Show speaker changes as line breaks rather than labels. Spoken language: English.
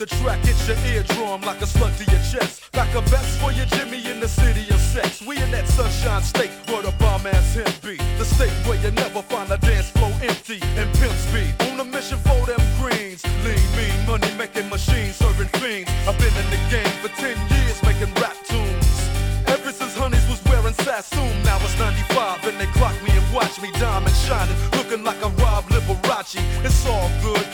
the track hits your eardrum like a slug to your chest. Like a vest for your Jimmy in the city of sex. We in that sunshine state where the bomb ass him be. The state where you never find a dance floor empty and pimp speed. On a mission for them greens. Lean, mean, money making machines, serving fiends. I've been in the game for 10 years making rap tunes. Ever since Honeys was wearing Sassoon, now it's 95 and they clock me and watch me diamond shining, looking like I'm Rob Liberace. It's all good,